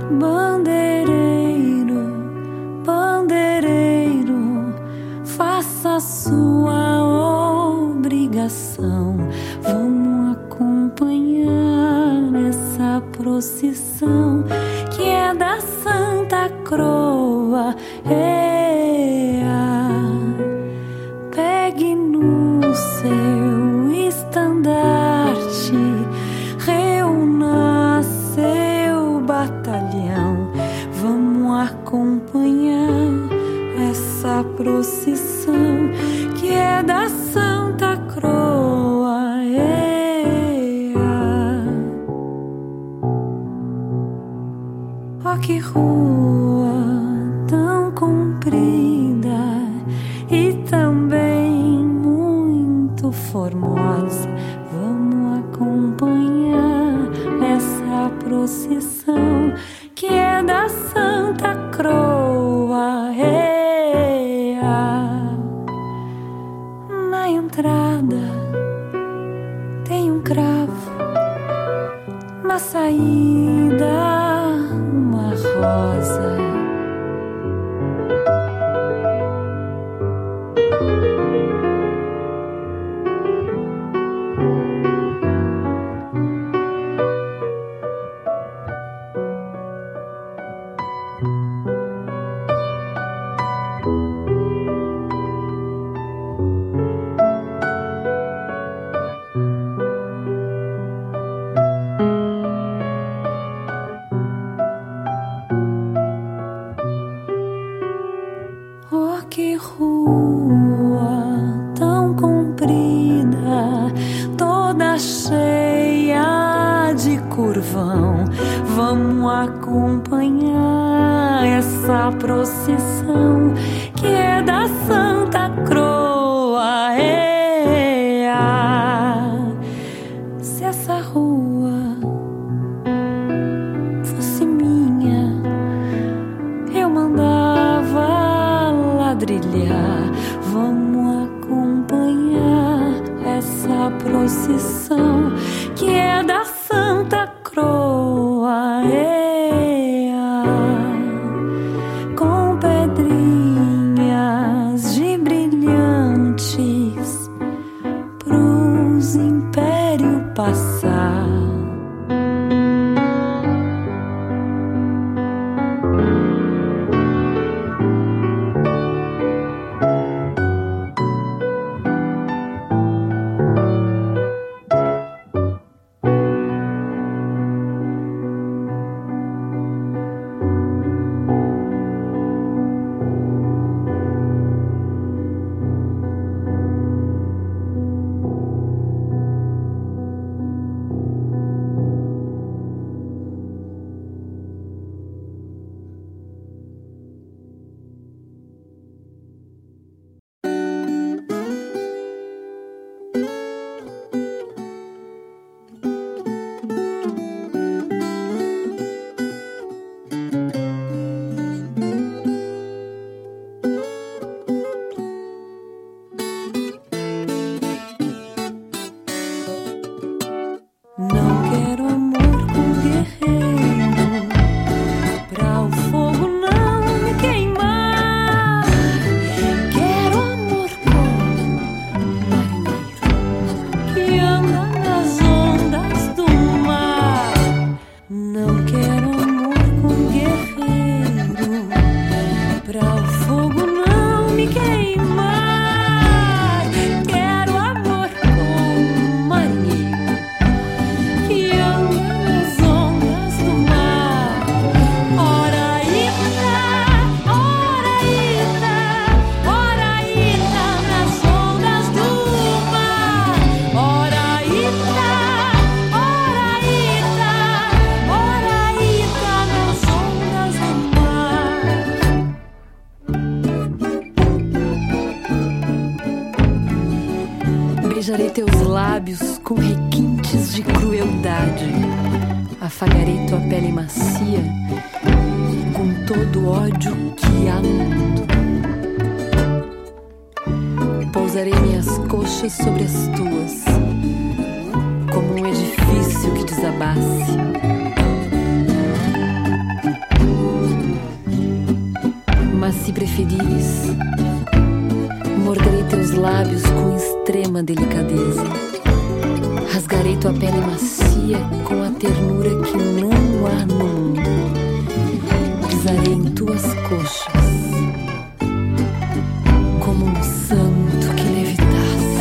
Bandeireiro, bandeireiro, faça a sua obrigação. Vamos acompanhar essa procissão que é da Santa Croa. Pegue no seu estandarte, reúna seu batalhão. Vamos acompanhar essa procissão que é da Santa Croa. Ó que rua tão comprida e também muito formosa. Vamos acompanhar essa procissão que é da Santa Croa. Na entrada tem um cravo, na saída uma rosa. Oh, que rua tão comprida, toda cheia de curvão. Vamos acompanhar essa procissão que é da Santa Croa. Se essa rua fosse minha, eu mandava ladrilhar. Vamos acompanhar essa procissão que é da Santa Croa. Com pedrinhas de brilhantes pros impérios passar. Beijarei teus lábios com requintes de crueldade. Afagarei tua pele macia com todo o ódio que há no mundo. Pousarei minhas coxas sobre as tuas, como um edifício que desabasse. ferires. Morderei teus lábios com extrema delicadeza. Rasgarei tua pele macia com a ternura que não há no mundo. Pisarei em tuas coxas como um santo que levitasse.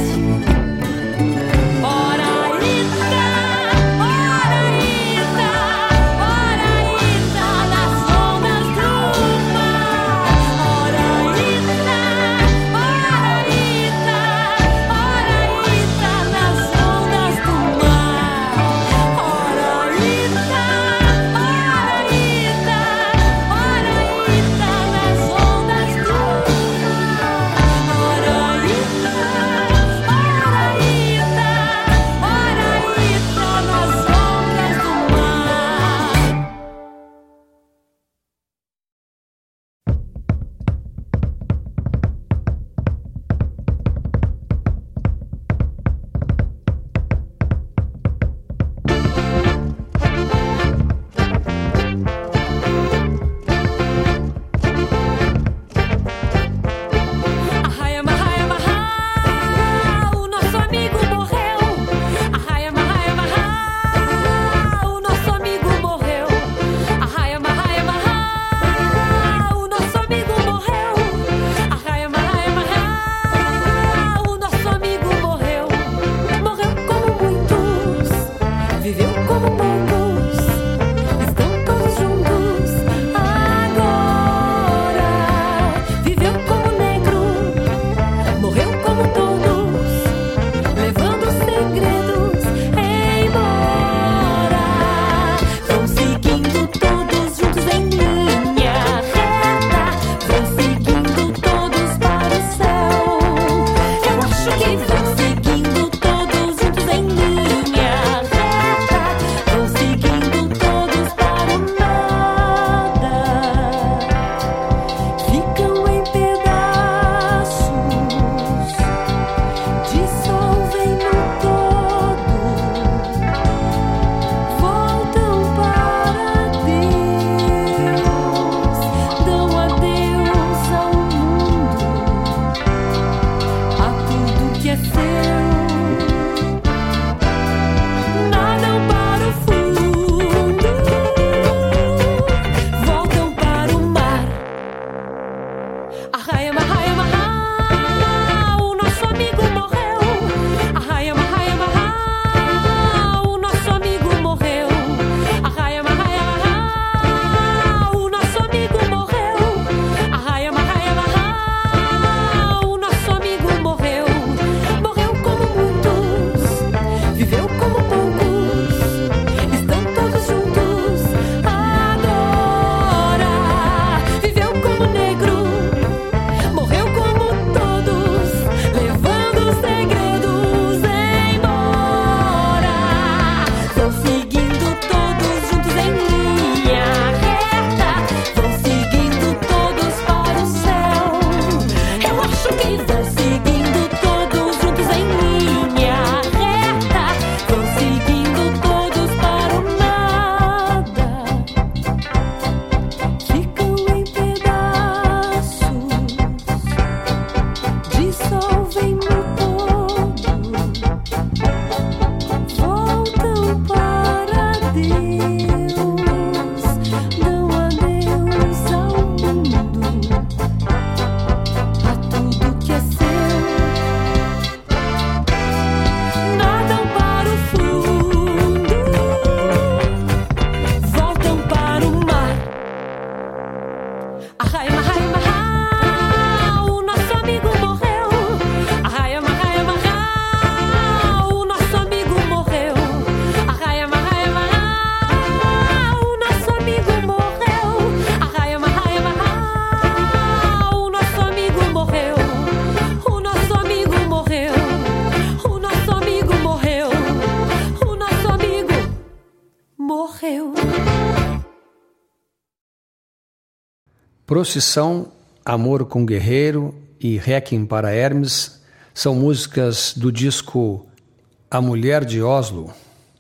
Procissão, Amor com Guerreiro e Requiem para Hermes são músicas do disco A Mulher de Oslo.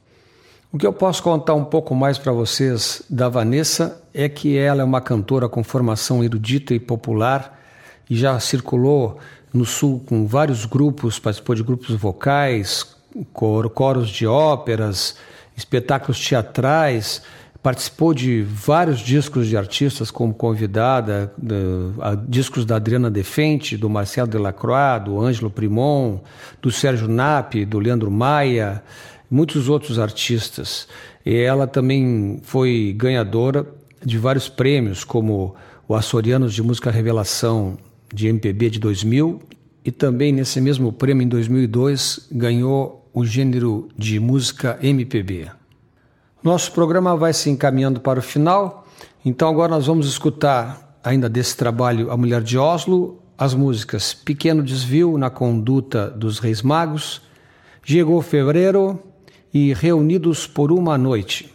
O que eu posso contar um pouco mais para vocês da Vanessa é que ela é uma cantora com formação erudita e popular, e já circulou no Sul com vários grupos, participou de grupos vocais, coros de óperas, espetáculos teatrais, participou de vários discos de artistas como convidada, discos da Adriana Defente, do Marcelo Delacroix, do Ângelo Primon, do Sérgio Napp, do Leandro Maia, muitos outros artistas. E ela também foi ganhadora de vários prêmios, como o Açorianos de Música Revelação de MPB de 2000, e também nesse mesmo prêmio, em 2002, ganhou o gênero de música MPB. Nosso programa vai se encaminhando para o final, então agora nós vamos escutar, ainda desse trabalho A Mulher de Oslo, as músicas Pequeno Desvio na Conduta dos Reis Magos, Chegou Fevereiro e Reunidos por uma Noite.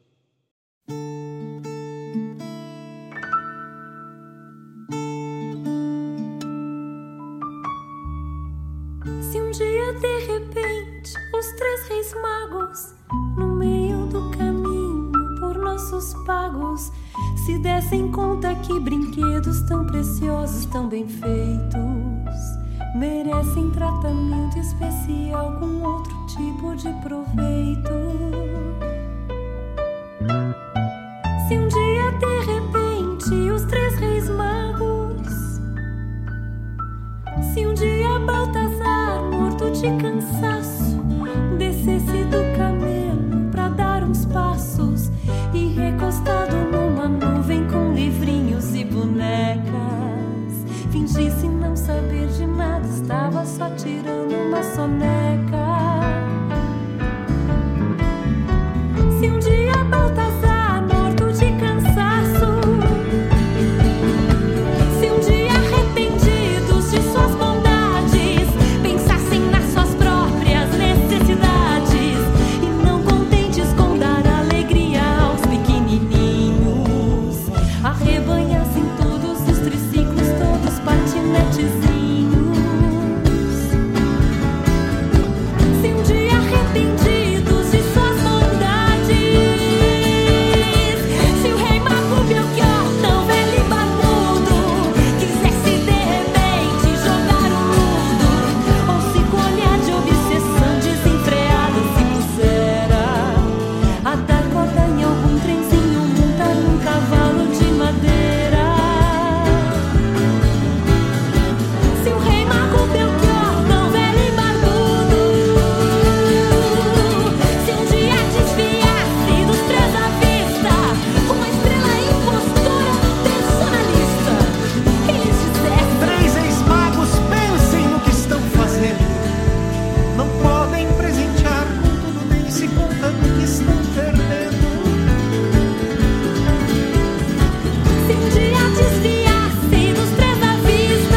Se um dia de repente os 3 reis magos, no meio do caminho por nossos pagos, se dessem conta que brinquedos tão preciosos, tão bem feitos, merecem tratamento especial com outro tipo de proveito. Se um dia de repente os 3 reis magos, se um dia Baltazar, morto de cansaço, descesse do camelo pra dar uns passos e recostado numa nuvem com livrinhos e bonecas, fingisse não saber de nada, estava só tirando uma soneca. Se um dia Baltazar, morto de cansaço, se um dia arrependidos de suas bondades, pensassem nas suas próprias necessidades e não contentes com dar alegria aos pequenininhos, arrebanhassem todos os triciclos, todos patinetezinhos. Se um dia arrependidos de suas bondades, se o rei Mago Belchior, tão velho e barbudo, quisesse de repente jogar o mundo, ou se com olhar de obsessão desenfreada se pusera a dar corda em algum trenzinho, montar num cavalo de madeira. Se o rei Mago Belchior, tão velho e barbudo, se um dia desviasse dos 3 à vista, uma estrela impostora personalista, e lhes dissesse: 3 ex-magos, pensem no que estão fazendo. Não podem presentear com tudo, nem se contando que estão perdendo. se um dia desviasse dos 3 à vista,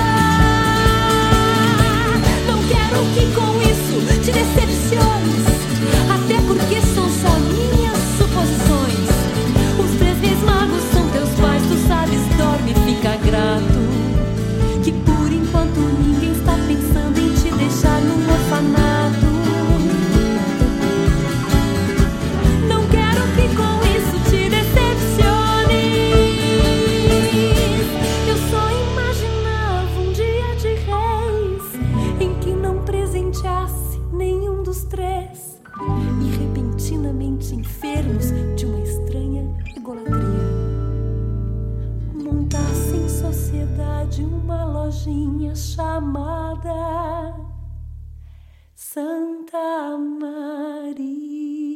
não quero que com isso te decepciones, até porque são só minhas suposições. Os 3 reis magos são teus pais, tu sabes, dorme e fica grato, que por enquanto ninguém está pensando em te deixar num orfanato. Não quero que com isso te decepciones. Eu só imaginava um dia de reis em que não presenteasse nenhum dos 3, e repentinamente enfermos de uma estranha egolatria, montasse em sociedade uma lojinha chamada Santa Maria.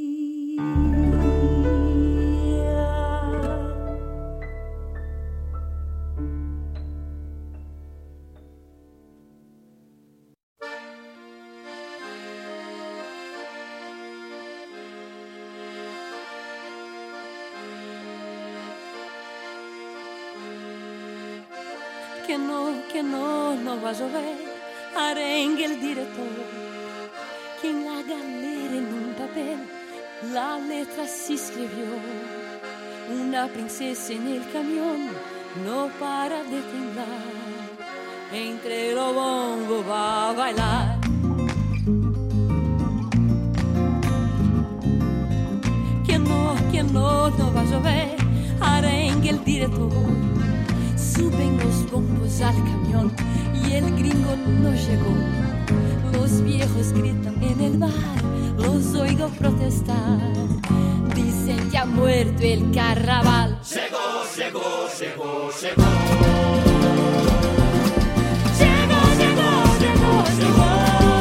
Que no va a llover, arengue el director, que en la galera en un papel la letra se escribió. Una princesa en el camión no para de temblar, entre los bombos va a bailar. Que no va a llover, arengue el director, suben los bombos subimos al camión y el gringo no llegó. Los viejos gritan en el bar, los oigo protestar. Dicen que ha muerto el carnaval. Llegó, llegó, llegó, llegó. Llegó, llegó, llegó, llegó.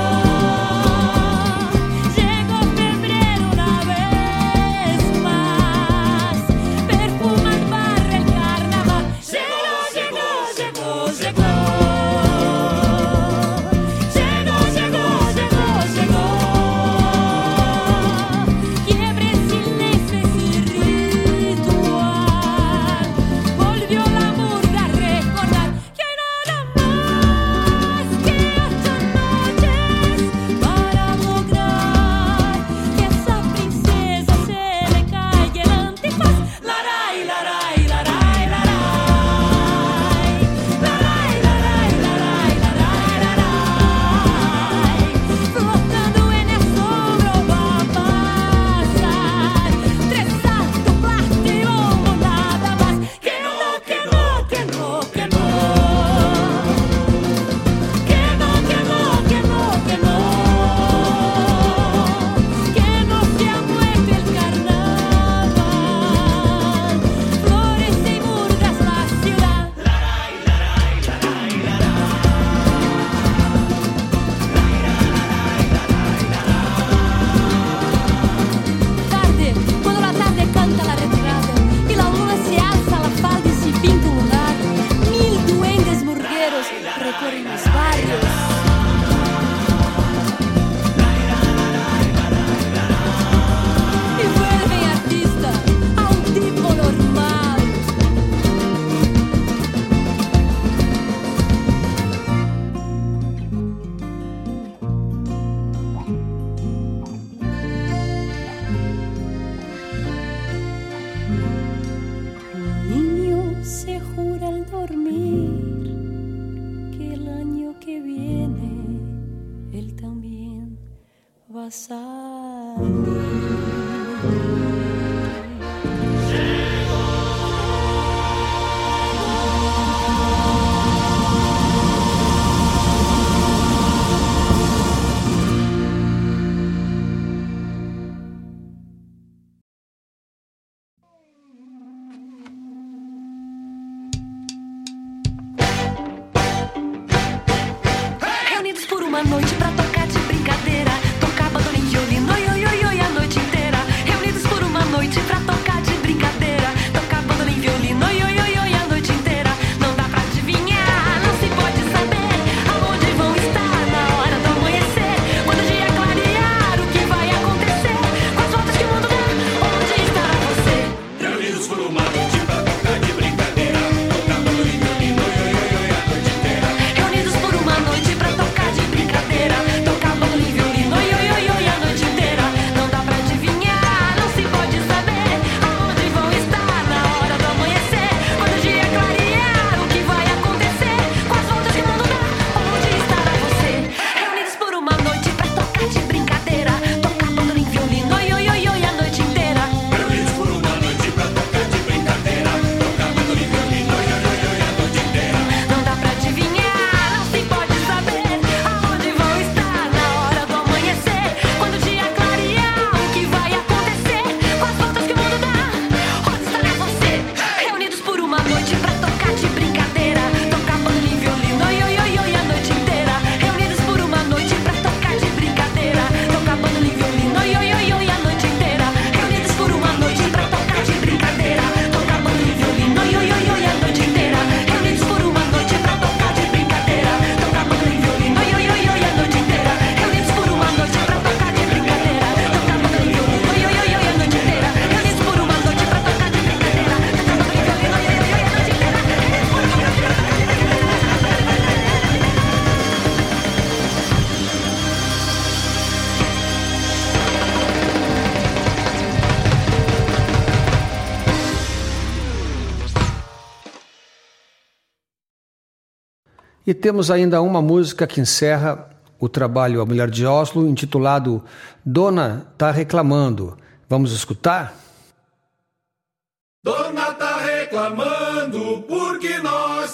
E temos ainda uma música que encerra o trabalho A Mulher de Oslo, intitulado Dona Tá Reclamando. Vamos escutar? Dona tá reclamando porque nós estamos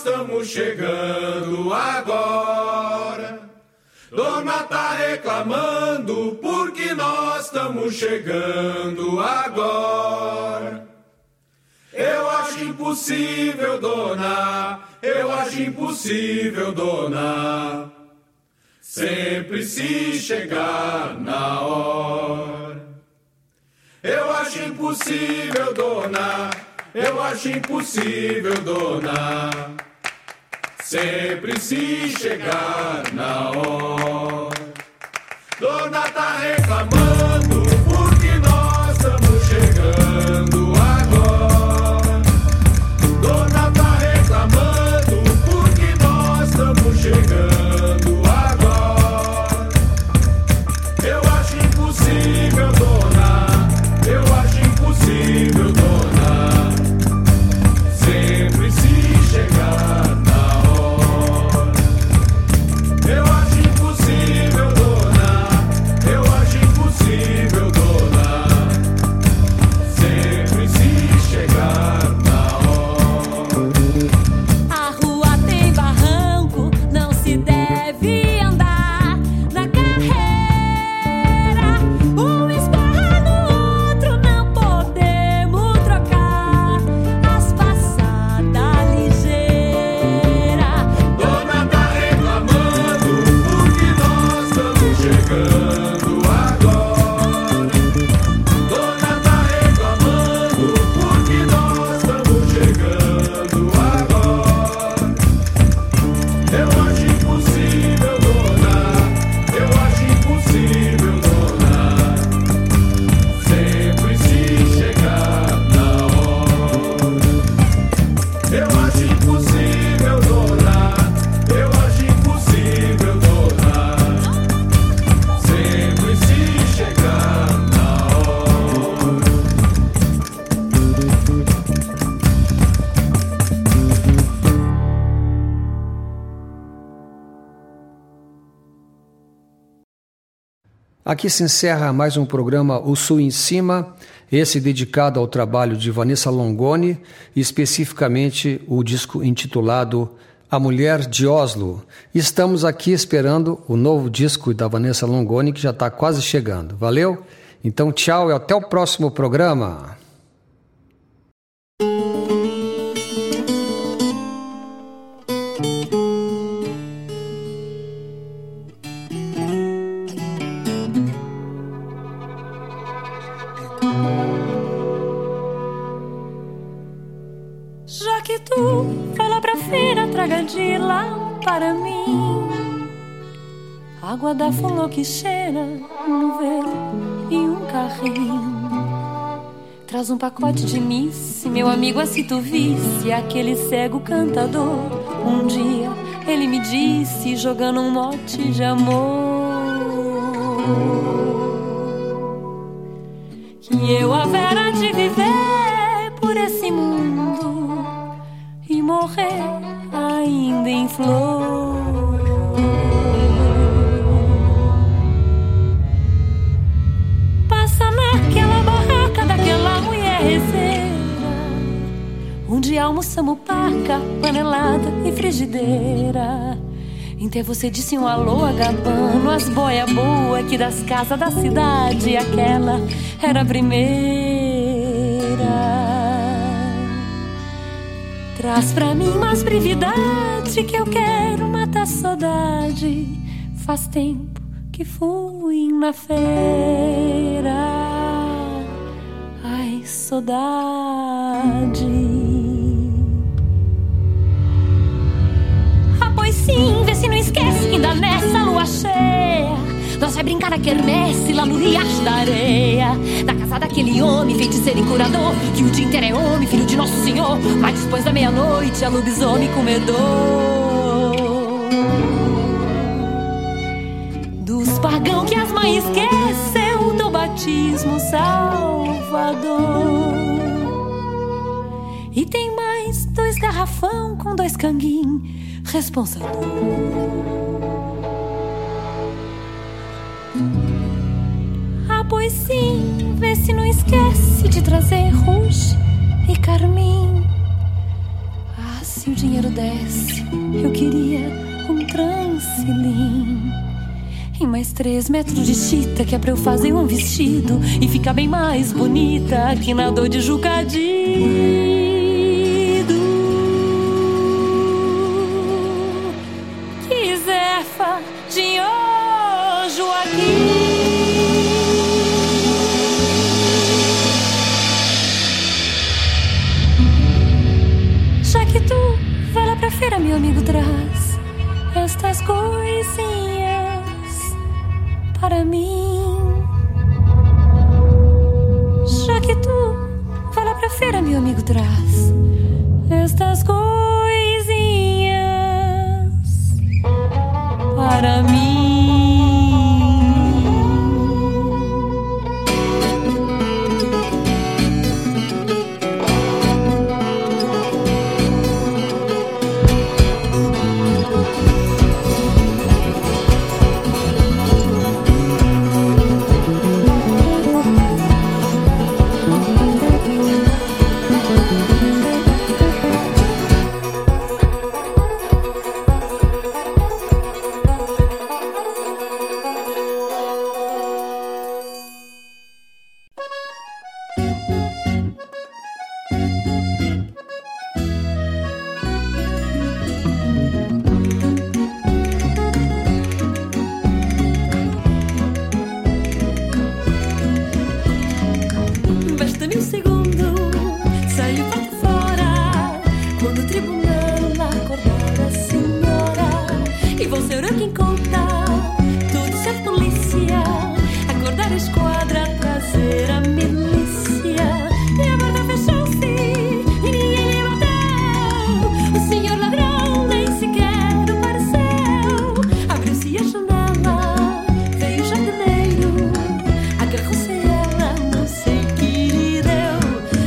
estamos chegando agora. Dona tá reclamando porque nós estamos chegando agora. Eu acho impossível, dona, eu acho impossível, dona, sempre se chegar na hora. Eu acho impossível, dona, eu acho impossível, dona, sempre se chegar na hora. Dona tá reclamando porque nós estamos chegando agora. Dona tá reclamando porque nós estamos chegando agora. Eu acho impossível, dona, eu acho impossível, dona, sempre se chegar na hora. Eu acho impossível, dona, eu acho impossível, dona, sempre se chegar na hora. A rua tem barranco, não se deve andar na carreira. Um esbarra no outro, não podemos trocar as passadas ligeiras. Dona tá reclamando porque nós estamos chegando agora. Dona tá reclamando porque nós estamos chegando agora. Eu acho impossível, dona, eu acho impossível, dona, sempre se chegar na hora. Eu acho impossível, dona, eu acho impossível, dona, sempre se chegar na hora. Aqui se encerra mais um programa O Sul em Cima, esse dedicado ao trabalho de Vanessa Longoni, especificamente o disco intitulado A Mulher de Oslo. Estamos aqui esperando o novo disco da Vanessa Longoni, que já está quase chegando. Valeu? Então tchau e até o próximo programa. Já que tu foi lá pra feira, traga de lá para mim água da fulô que cheira no verão e um carrinho. Traz um pacote de nice, meu amigo, assim tu visse aquele cego cantador. Um dia ele me disse, jogando um mote de amor, que eu havera de viver por esse mundo e morrer ainda em flor. Passa naquela barraca daquela mulher rezeira, onde almoçamos paca, panelada e frigideira. Então você disse um alô agabando as boia boa, que das casas da cidade aquela era a primeira. Traz pra mim mais brevidade, que eu quero matar a saudade. Faz tempo que fui na feira. Ai, saudade. Ah, pois sim, vê se não esquece que ainda nessa lua cheia nós vai brincar na quermesse lá no riacho da areia, na casa daquele homem feiticeiro e curador, que o dia inteiro é homem, filho de Nosso Senhor, mas depois da meia-noite é lobisomem comedor. Dos pagão que as mães esqueceu do batismo salvador. E tem mais 2 garrafão com 2 canguinhos responsador. Ah, pois sim, vê se não esquece de trazer rouge e carmim. Ah, se se o dinheiro desse, eu queria um transilim e mais 3 metros de chita, que é pra eu fazer um vestido e ficar bem mais bonita que na dor de Jucadido. Que Zefa de Ojo aqui. Já que tu vai lá pra feira, meu amigo, traz estas coisinhas para mim. Já que tu vai lá pra feira, meu amigo, traz estas coisinhas para mim. Basta-me um segundo, saio para fora, quando o tribunal acordar a senhora, e vou ser eu quem conta tudo ser polícia, acordar a esquadra, trazer a milícia. E a porta fechou-se e ninguém lhe bateu, o senhor ladrão nem sequer apareceu. Abriu-se a janela, veio o jardineiro, agarrou-se a ela, não sei que deu.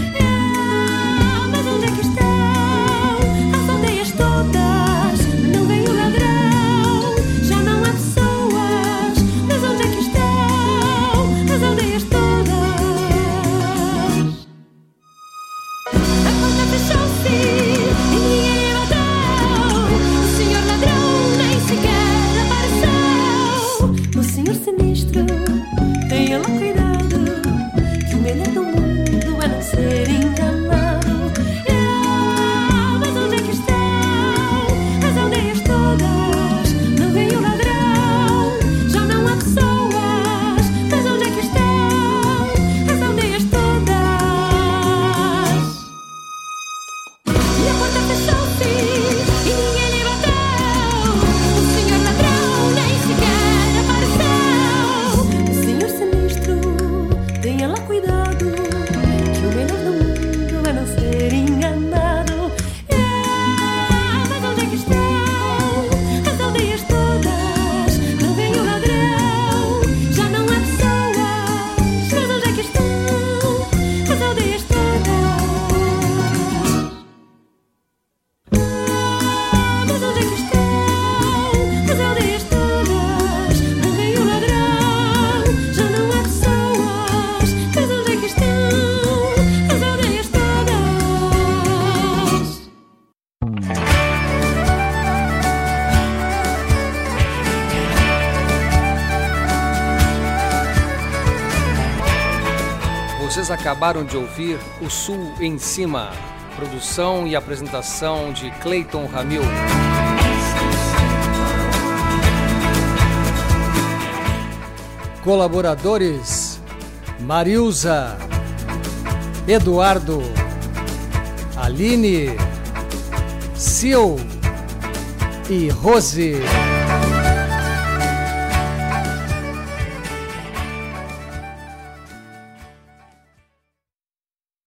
Mas onde é que estão as aldeias todas? Não veio o ladrão, já não há pessoas. Mas onde é que estão as aldeias todas? A porta fechou-se e ninguém lhe bateu, o senhor ladrão nem sequer apareceu. O senhor sinistro, tenha lá cuidado, que o melhor do mundo é não ser enganado. Mas onde é que estão as aldeias todas? Não veio o ladrão, já não há pessoas. Mas onde é que estão as aldeias todas? E a porta fechou-se e ninguém lhe bateu, o senhor ladrão nem sequer apareceu. O senhor sinistro, tenha lá cuidado, que o melhor do mundo é não ser enganado. Mas onde é que estão as aldeias todas? Não vem o ladrão, já não há pessoas. Mas onde é que estão as aldeias todas? Mas onde é que estão as aldeias todas? Não vem o ladrão, já não há pessoas. Mas onde é que estão as aldeias todas? Vocês acabaram de ouvir O Sul em Cima, produção e apresentação de Cleiton Ramil. Colaboradores: Marilza, Eduardo, Aline, Sil e Rose.